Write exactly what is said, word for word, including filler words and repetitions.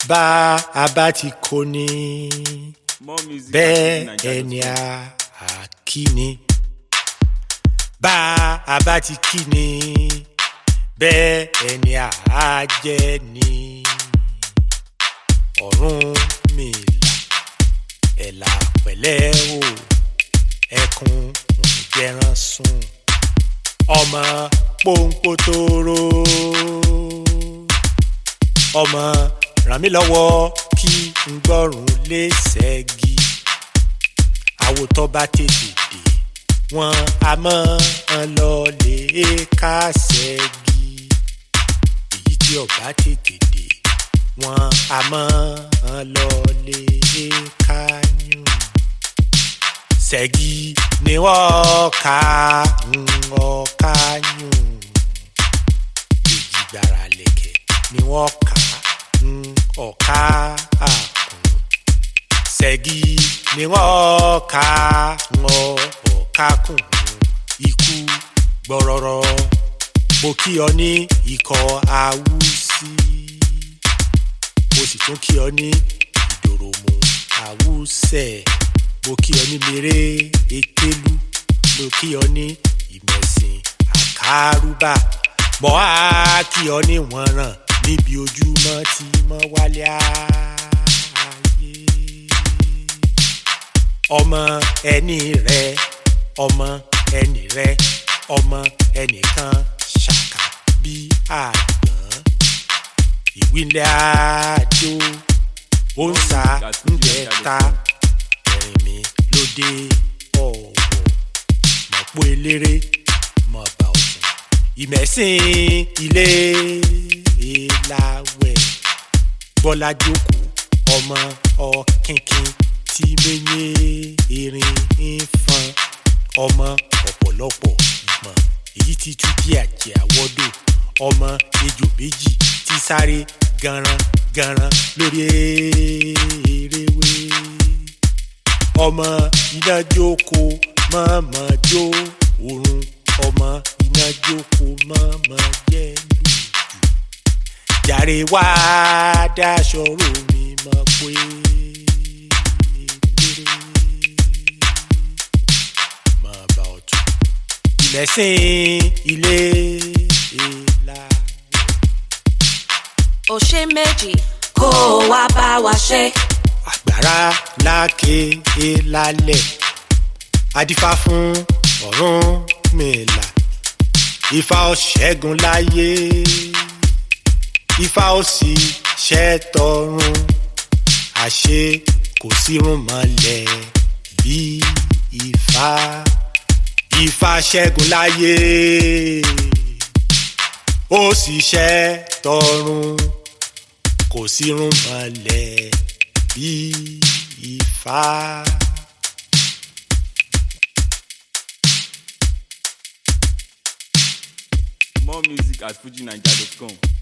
bá a bá ti kó ni bẹ́ẹ̀ ẹni a kí ni bá a bá ti kí ni bẹ́ẹ̀ ẹni a jẹ́ ni Ọ̀rúnmìlà ẹ̀là pẹ̀lẹ́ o ẹkùn òǹjẹran sùn ọmọ pòǹpòtòrò ọmọ ràn mí lọ́wọ́ kí n gbọ́rùn lé ṣẹ́gi àwòtọ́ bá tètè dé wọn a mọ́ ọ lọ lè ká ṣẹ́gi èyí tí ọba tètè dé wọn a mọ́ ọ lọ lè ká yún ṣẹ́gi ni wọ́n ká ń ọ̀ká yún èjì gbàrà lẹ̀kẹ̀ ni wọ́n ká ọ̀ká àkùn ṣẹ́gi ni wọ́n ká ọ̀ká kùn ikú gbọ́rọ̀rọ̀ mo kí ọ ní ikọ̀ Awúsí mo sì tún kí ọ ní Ìdòròmù Awúsẹ̀ mo kí ọ ní Mèrè Èkélú mo kí ọ ní Ìmẹ̀sìn Àkárúbà mo á kí ọ ní Wọ̀nràn níbi ojúmọ́ tí mọ́ wálé ayé ọmọ ẹni rẹ ọmọ ẹni rẹ ọmọ ẹnìkan ṣàkà bí àgbọ̀n ìwílẹ̀ àjò ó ń sa ń jẹta ẹ̀rìn mi lóde ọ̀wọ̀ mọ̀pọ̀ eléré mọ̀ bá ọ̀tún Ìmẹ̀sìn ilé ìlàwẹ̀ Bọ́lá jókòó ọmọ ọ̀kínkín tí mẹ́yẹ erin ń fọn ọmọ ọ̀pọ̀lọpọ̀ ìmọ̀ èyí tí tún bí àjẹ́ àwọ́dò ọmọ ejò méjì tí sáré garan garan lórí eréwé ọmọ iná jókòó mọ̀mọ́ jó òrùn ọmọ iná jókòó mọ̀mọ́ jẹ́ lù jàre wá dáṣọ rò mí mọ̀ pé mọ̀ bá ọ̀tún Ìmẹ̀sìn ilé ìlà. Ó ṣe méjì kó o wá bá wa ṣe. Àgbàrá láké lálẹ̀ adífá fún Ọ̀rúnmìlà Ifá ó ṣẹ́gun láyé Ifá ó sì ṣẹ́tọ̀run àṣé kò sírun mọ́lẹ̀ bí Ifá Ifá ṣẹ́gun láyé ó sì ṣẹ́tọ̀run kò sírun mọ́lẹ̀ bí Ifá. More music at fuji naija dot com.